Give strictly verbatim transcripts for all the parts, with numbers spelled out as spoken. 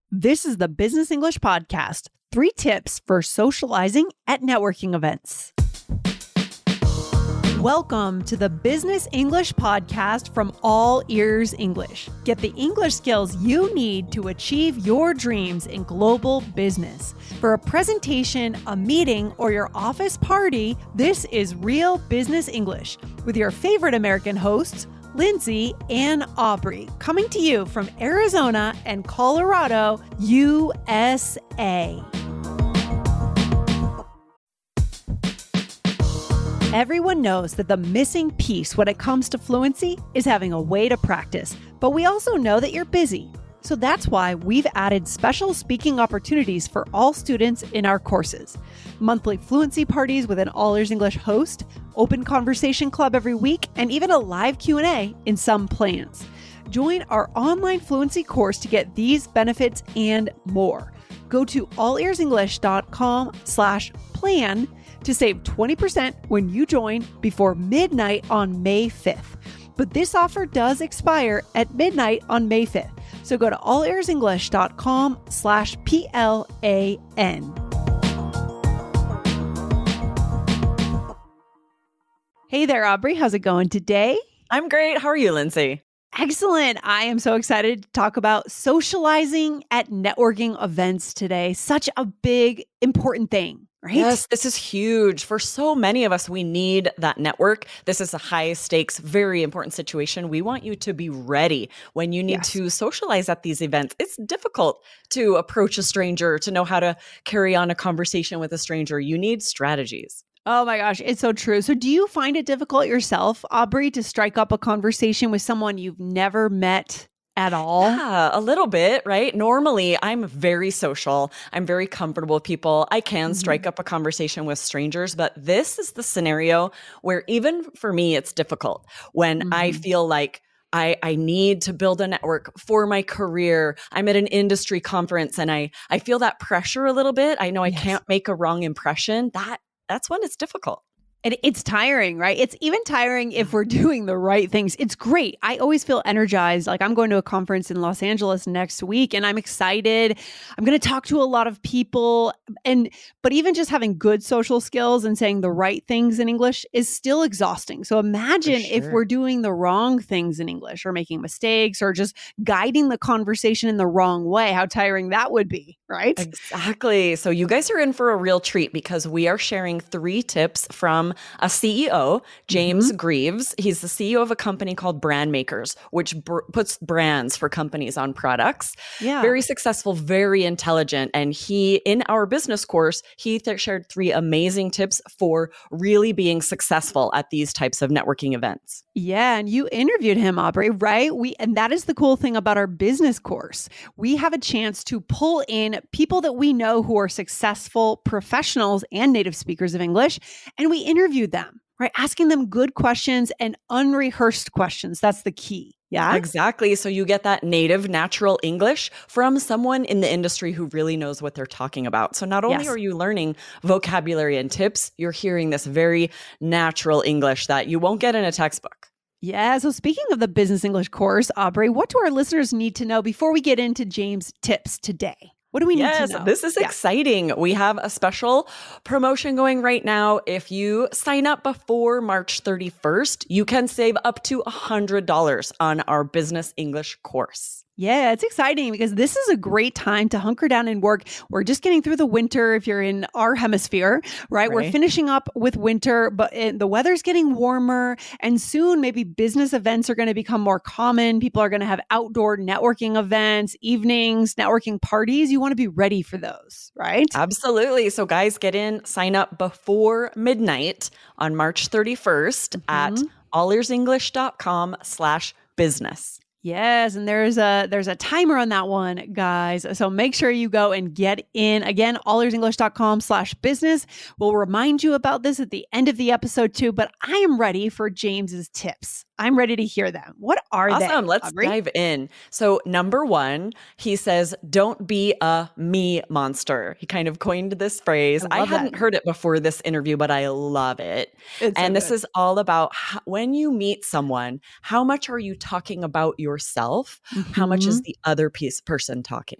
This is the Business English Podcast, three tips for socializing at networking events. Welcome to the Business English Podcast from All Ears English. Get the English skills you need to achieve your dreams in global business. For a presentation, a meeting, or your office party, this is Real Business English with your favorite American hosts, Lindsay and Aubrey, coming to you from Arizona and Colorado, U S A. Everyone knows that the missing piece when it comes to fluency is having a way to practice, but we also know that you're busy. So that's why we've added special speaking opportunities for all students in our courses. Monthly fluency parties with an All Ears English host, open conversation club every week, and even a live Q and A in some plans. Join our online fluency course to get these benefits and more. Go to allearsenglish.com slash plan to save twenty percent when you join before midnight on May fifth. But this offer does expire at midnight on May fifth. So go to allearsenglish.com slash P-L-A-N. Hey there, Aubrey. How's it going today? I'm great. How are you, Lindsay? Excellent. I am so excited to talk about socializing at networking events today. Such a big, important thing, right? Yes, this is huge. For so many of us, we need that network. This is a high stakes, very important situation. We want you to be ready when you need Yes. to socialize at these events. It's difficult to approach a stranger, to know how to carry on a conversation with a stranger. You need strategies. Oh my gosh, it's so true. So do you find it difficult yourself, Aubrey, to strike up a conversation with someone you've never met at all? Yeah, a little bit, right? Normally, I'm very social. I'm very comfortable with people. I can strike up a conversation with strangers, but this is the scenario where even for me, it's difficult when Mm-hmm. I feel like I, I need to build a network for my career. I'm at an industry conference and I, I feel that pressure a little bit. I know I Yes. can't make a wrong impression. That That's when it's difficult. And it's tiring, right? It's even tiring if we're doing the right things. It's great. I always feel energized. Like I'm going to a conference in Los Angeles next week and I'm excited. I'm going to talk to a lot of people. And but even just having good social skills and saying the right things in English is still exhausting. So imagine if sure. we're doing the wrong things in English or making mistakes or just guiding the conversation in the wrong way, how tiring that would be, right? Exactly. So you guys are in for a real treat because we are sharing three tips from a C E O, James Mm-hmm. Greaves. He's the C E O of a company called Brand Makers, which br- puts brands for companies on products. Yeah. Very successful, very intelligent. And he, in our business course, he th- shared three amazing tips for really being successful at these types of networking events. Yeah, and you interviewed him, Aubrey, right? We and that is the cool thing about our business course. We have a chance to pull in people that we know who are successful professionals and native speakers of English, and we interviewed them, right? Asking them good questions and unrehearsed questions. That's the key. Yeah. Exactly. So you get that native, natural English from someone in the industry who really knows what they're talking about. So not only Yes. are you learning vocabulary and tips, you're hearing this very natural English that you won't get in a textbook. Yeah. So speaking of the business English course, Aubrey, what do our listeners need to know before we get into James' tips today? What do we need Yes, to know? this is Yeah. exciting. We have a special promotion going right now. If you sign up before March thirty-first, you can save up to one hundred dollars on our business English course. Yeah, it's exciting because this is a great time to hunker down and work. We're just getting through the winter if you're in our hemisphere, right? We're Right. finishing up with winter, but it, the weather's getting warmer and soon maybe business events are going to become more common. People are going to have outdoor networking events, evenings, networking parties. You want to be ready for those, right? Absolutely. So guys, get in, sign up before midnight on March thirty-first at allearsenglish.com slash business. Yes, and there's a there's a timer on that one, guys. So make sure you go and get in. Again, allearsenglish.com slash business. We'll remind you about this at the end of the episode too, but I am ready for James's tips. I'm ready to hear them. What are they? Awesome. Let's Aubrey? dive in. So number one, he says, don't be a me monster. He kind of coined this phrase. I I, love hadn't that. heard it before this interview, but I love it. It's so and this good. is all about how, when you meet someone, how much are you talking about yourself? How much Mhm. is the other piece person talking?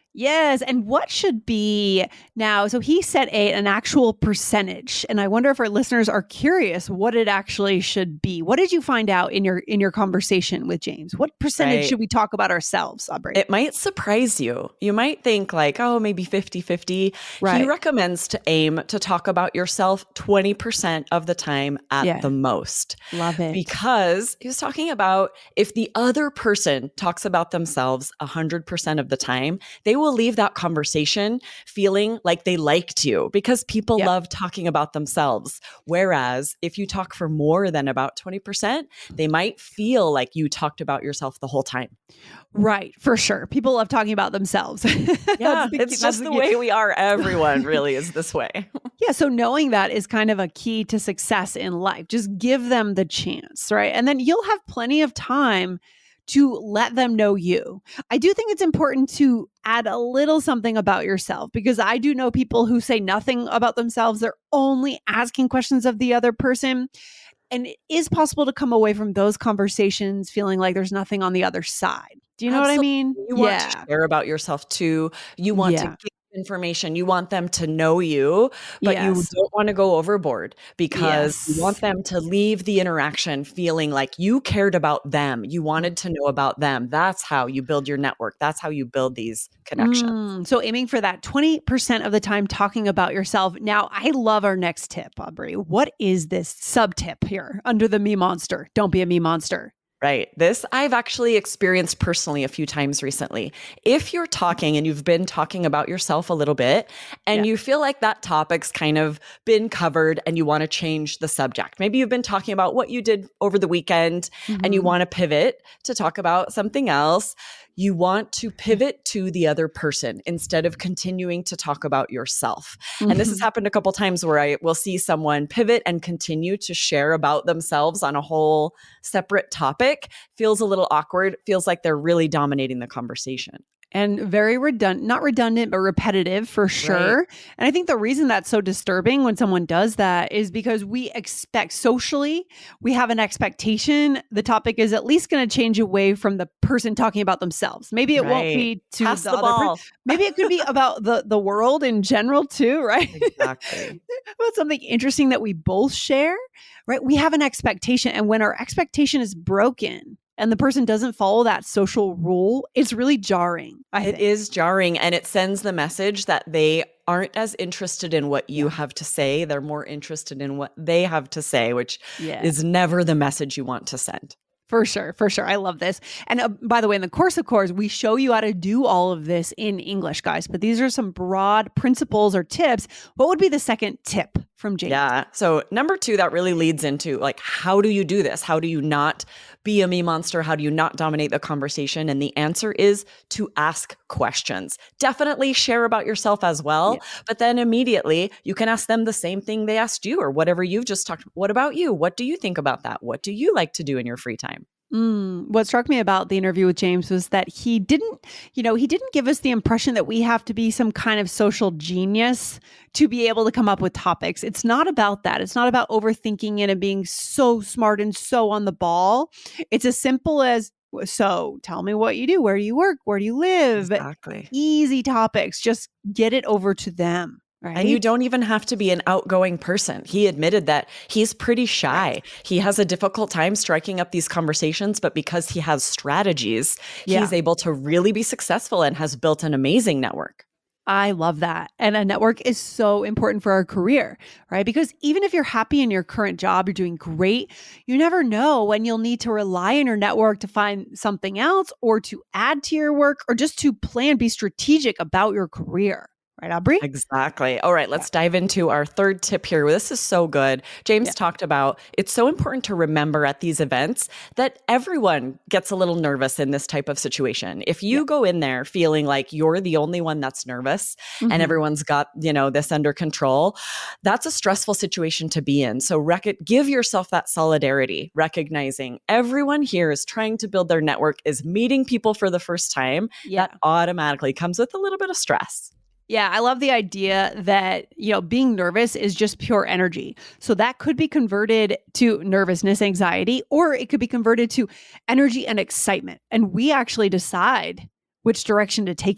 Yes. And what should be now? So he set a an actual percentage, and I wonder if our listeners are curious what it actually should be. What did you find out in your in your conversation with James? What percentage Right. should we talk about ourselves, Aubrey? It might surprise you. You might think like, oh, maybe fifty-fifty. Right. He recommends to aim to talk about yourself twenty percent of the time at Yeah. the most. Love it. Because he was talking about if the other person talks about themselves one hundred percent of the time, they will leave that conversation feeling like they liked you because people Yep. love talking about themselves. Whereas if you talk for more than about twenty percent, they might feel like you talked about yourself the whole time. Right, for sure. People love talking about themselves. Yeah, That's the- it's that's just the the key. way we are. Everyone really is this way. Yeah, so knowing that is kind of a key to success in life. Just give them the chance, right? And then you'll have plenty of time to let them know you. I do think it's important to add a little something about yourself because I do know people who say nothing about themselves. They're only asking questions of the other person. And it is possible to come away from those conversations feeling like there's nothing on the other side. Do you know what I mean? You want to share about yourself too. You want Yeah. to give information. You want them to know you, but you Yes. don't want to go overboard because Yes. you want them to leave the interaction feeling like you cared about them. You wanted to know about them. That's how you build your network. That's how you build these connections. Mm, so aiming for that twenty percent of the time talking about yourself. Now, I love our next tip, Aubrey. What is this sub tip here under the me monster? Don't be a me monster. Right. This I've actually experienced personally a few times recently. If you're talking and you've been talking about yourself a little bit and Yeah. you feel like that topic's kind of been covered and you want to change the subject. Maybe you've been talking about what you did over the weekend and you Mhm. want to pivot to talk about something else. You want to pivot to the other person instead of continuing to talk about yourself. And this has Mhm. happened a couple times where I will see someone pivot and continue to share about themselves on a whole separate topic. Feels a little awkward, feels like they're really dominating the conversation. And very redundant, not redundant, but repetitive for sure. And I think the reason that's so disturbing when someone does that is because we expect socially, we have an expectation. The topic is at least going to change away from the person talking about themselves. Maybe it won't Right. be to Pass the, the other person. ball. Maybe it could be about the, the world in general too, right? Exactly. About something interesting that we both share, right? We have an expectation. And when our expectation is broken, and the person doesn't follow that social rule, it's really jarring. I It think. is jarring and it sends the message that they aren't as interested in what you Yeah. have to say. They're more interested in what they have to say, which Yeah. is never the message you want to send. For sure, for sure. I love this. And uh, by the way, in the course of course, we show you how to do all of this in English, guys. But these are some broad principles or tips. What would be the second tip from James? Yeah. So number two, that really leads into like, how do you do this? How do you not be a me monster? How do you not dominate the conversation? And the answer is to ask questions. Definitely share about yourself as well. Yeah. But then immediately you can ask them the same thing they asked you or whatever you've just talked. What about you? What do you think about that? What do you like to do in your free time? Mm, what struck me about the interview with James was that he didn't, you know, he didn't give us the impression that we have to be some kind of social genius to be able to come up with topics. It's not about that. It's not about overthinking it and being so smart and so on the ball. It's as simple as, so tell me what you do, where do you work, where do you live? Exactly. Easy topics. Just get it over to them. Right? And you don't even have to be an outgoing person. He admitted that he's pretty shy. Right. He has a difficult time striking up these conversations, but because he has strategies, Yeah. he's able to really be successful and has built an amazing network. I love that. And a network is so important for our career, right? Because even if you're happy in your current job, you're doing great, you never know when you'll need to rely on your network to find something else or to add to your work or just to plan, be strategic about your career. Right, Aubrey? Exactly. All right, let's dive into our third tip here. This is so good. James Yeah. talked about it's so important to remember at these events that everyone gets a little nervous in this type of situation. If you Yeah. go in there feeling like you're the only one that's nervous Mhm. and everyone's got, you know, this under control, that's a stressful situation to be in. So rec- give yourself that solidarity, recognizing everyone here is trying to build their network, is meeting people for the first time. Yeah. That automatically comes with a little bit of stress. Yeah, I love the idea that, you know, being nervous is just pure energy. So that could be converted to nervousness, anxiety, or it could be converted to energy and excitement. And we actually decide which direction to take it in.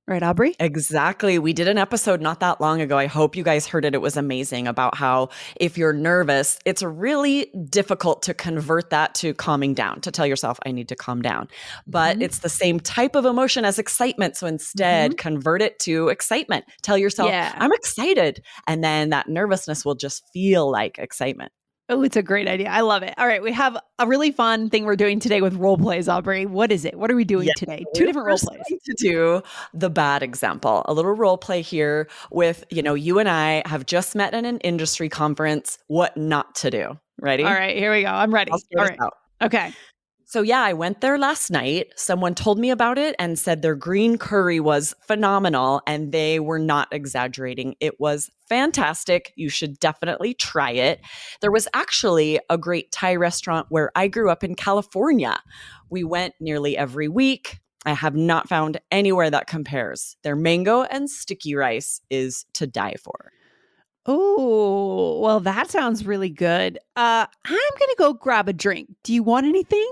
Right, Aubrey? Exactly. We did an episode not that long ago. I hope you guys heard it. It was amazing about how if you're nervous, it's really difficult to convert that to calming down, to tell yourself, I need to calm down. But Mm-hmm. it's the same type of emotion as excitement. So instead, Mhm. convert it to excitement. Tell yourself, Yeah. I'm excited. And then that nervousness will just feel like excitement. Oh, it's a great idea. I love it. All right. We have a really fun thing we're doing today with role plays, Aubrey. What is it? What are we doing Yeah, today? so Two we're different role first plays. going to do the bad example, a little role play here with, you know, you and I have just met at an industry conference, what not to do. Ready? All right. Here we go. I'm ready. I'll start All us right. out. Okay. So yeah, I went there last night. Someone told me about it and said their green curry was phenomenal, and they were not exaggerating. It was fantastic. You should definitely try it. There was actually a great Thai restaurant where I grew up in California. We went nearly every week. I have not found anywhere that compares. Their mango and sticky rice is to die for. Oh, well, that sounds really good. Uh, I'm going to go grab a drink. Do you want anything?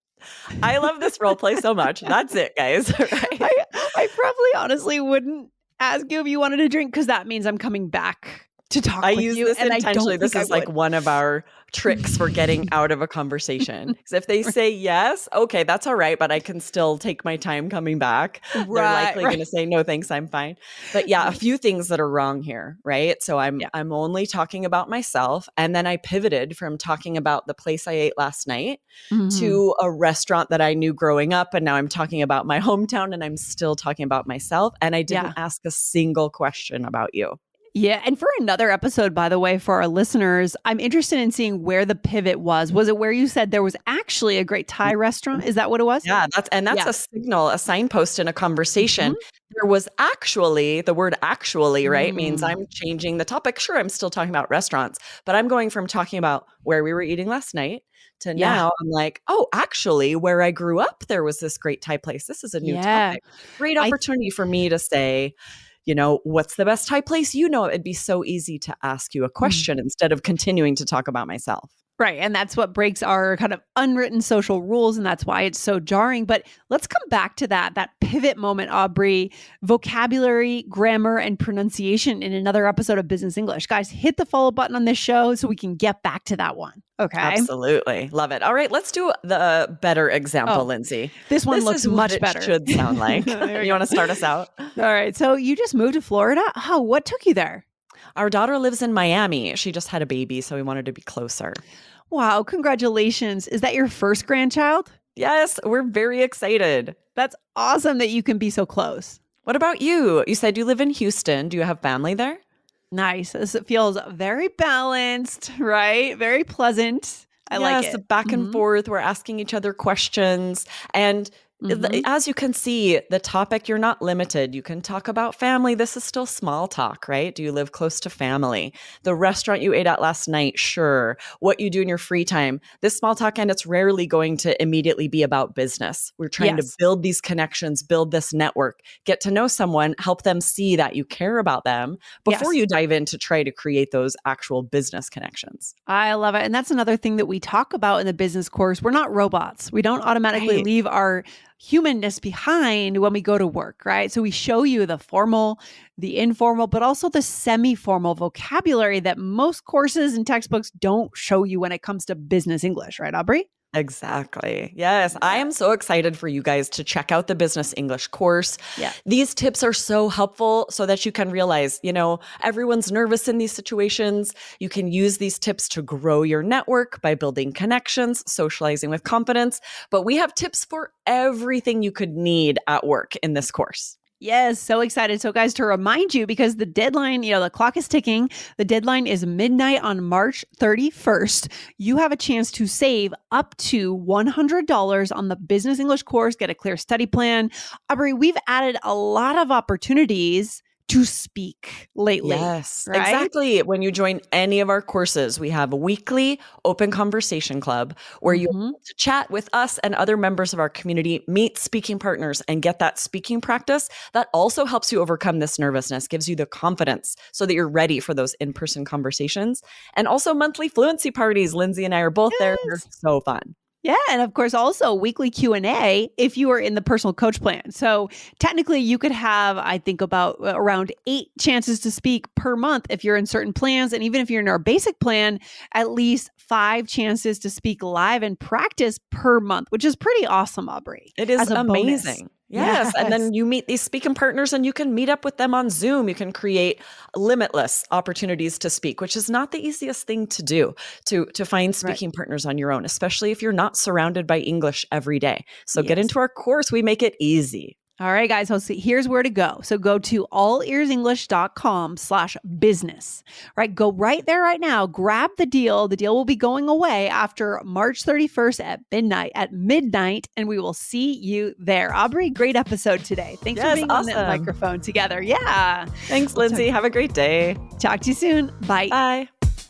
I love this role play so much. That's it, guys. Right? I, I probably honestly wouldn't ask you if you wanted a drink because that means I'm coming back to talk I with use you. this and intentionally. I don't This think is I like would. one of our tricks for getting out of a conversation. Because if they say yes, okay, that's all right, but I can still take my time coming back. They're Right, likely right. going to say no, thanks, I'm fine. But yeah, a few things that are wrong here, right? So I'm Yeah. I'm only talking about myself, and then I pivoted from talking about the place I ate last night Mhm. to a restaurant that I knew growing up, and now I'm talking about my hometown, and I'm still talking about myself, and I didn't Yeah. ask a single question about you. Yeah. And for another episode, by the way, for our listeners, I'm interested in seeing where the pivot was. Was it where you said there was actually a great Thai restaurant? Is that what it was? Yeah, that's and that's Yeah. a signal, a signpost in a conversation. Mhm. There was actually, the word actually, right, means Mm. I'm changing the topic. Sure, I'm still talking about restaurants, but I'm going from talking about where we were eating last night to Yeah. now I'm like, oh, actually, where I grew up, there was this great Thai place. This is a new Yeah. topic. Great I- opportunity for me to say, you know, what's the best Thai place? You know, it'd be so easy to ask you a question instead of continuing to talk about myself. Right. And that's what breaks our kind of unwritten social rules. And that's why it's so jarring. But let's come back to that, that pivot moment, Aubrey, vocabulary, grammar, and pronunciation in another episode of Business English. Guys, hit the follow button on this show so we can get back to that one. Okay. Absolutely. Love it. All right, let's do the better example, Oh, Lindsay. This one This looks is what much it better. should sound like. There we You want to start us out? All right. So you just moved to Florida. Oh, what took you there? Our daughter lives in Miami. She just had a baby, so we wanted to be closer. Wow. Congratulations. Is that your first grandchild? Yes, we're very excited. That's awesome that you can be so close. What about you? You said you live in Houston. Do you have family there? Nice. This feels very balanced, right? Very pleasant. I like Yes, it. back and Mhm. forth. We're asking each other questions. And th- Mhm. as you can see, the topic, you're not limited. You can talk about family. This is still small talk, right? Do you live close to family? The restaurant you ate at last night, sure. What you do in your free time, this small talk, and it's rarely going to immediately be about business. We're trying Yes. to build these connections, build this network, get to know someone, help them see that you care about them before Yes. you dive in to try to create those actual business connections. I love it. And that's another thing that we talk about in the business course. We're not robots. We don't automatically Right. leave our humanness behind when we go to work, right? So we show you the formal, the informal, but also the semi-formal vocabulary that most courses and textbooks don't show you when it comes to business English, right, Aubrey? Exactly. Yes. I am so excited for you guys to check out the Business English course. Yeah. These tips are so helpful so that you can realize, you know, everyone's nervous in these situations. You can use these tips to grow your network by building connections, socializing with confidence. But we have tips for everything you could need at work in this course. Yes, so excited. So, guys, to remind you, because the deadline, you know, the clock is ticking, the deadline is midnight on March thirty-first. You have a chance to save up to one hundred dollars on the Business English course, get a clear study plan. Aubrey, we've added a lot of opportunities to speak lately. Yes, right? exactly. When you join any of our courses, we have a weekly open conversation club where you Mhm. to chat with us and other members of our community, meet speaking partners, and get that speaking practice. That also helps you overcome this nervousness, gives you the confidence so that you're ready for those in-person conversations. And also monthly fluency parties. Lindsay and I are both there. They're Yes. so fun. Yeah, and of course also weekly Q and A if you are in the personal coach plan. So technically you could have, I think, about around eight chances to speak per month if you're in certain plans. And even if you're in our basic plan, at least five chances to speak live and practice per month, which is pretty awesome, Aubrey. It is amazing. Bonus. Yes. yes. And then you meet these speaking partners and you can meet up with them on Zoom. You can create limitless opportunities to speak, which is not the easiest thing to do, to, to find speaking right. partners on your own, especially if you're not surrounded by English every day. So yes. get into our course. We make it easy. All right, guys, so see, here's where to go. So go to allearsenglish.com slash business, right? Go right there right now. Grab the deal. The deal will be going away after March thirty-first at midnight, at midnight, and we will see you there. Aubrey, great episode today. Thanks yes, for being awesome. on that microphone together. Yeah. Thanks, Lindsay. Have a great day. Talk to you soon. Bye. Bye.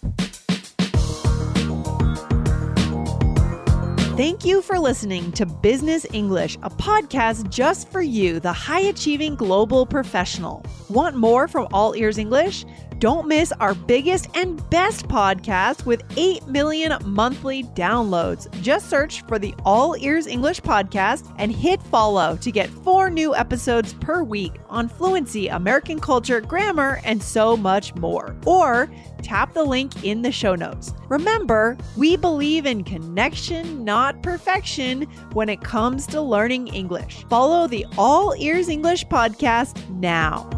Thank you for listening to Business English, a podcast just for you, the high-achieving global professional. Want more from All Ears English? Don't miss our biggest and best podcast with eight million monthly downloads. Just search for the All Ears English podcast and hit follow to get four new episodes per week on fluency, American culture, grammar, and so much more. Or tap the link in the show notes. Remember, we believe in connection, not perfection, when it comes to learning English. Follow the All Ears English podcast now.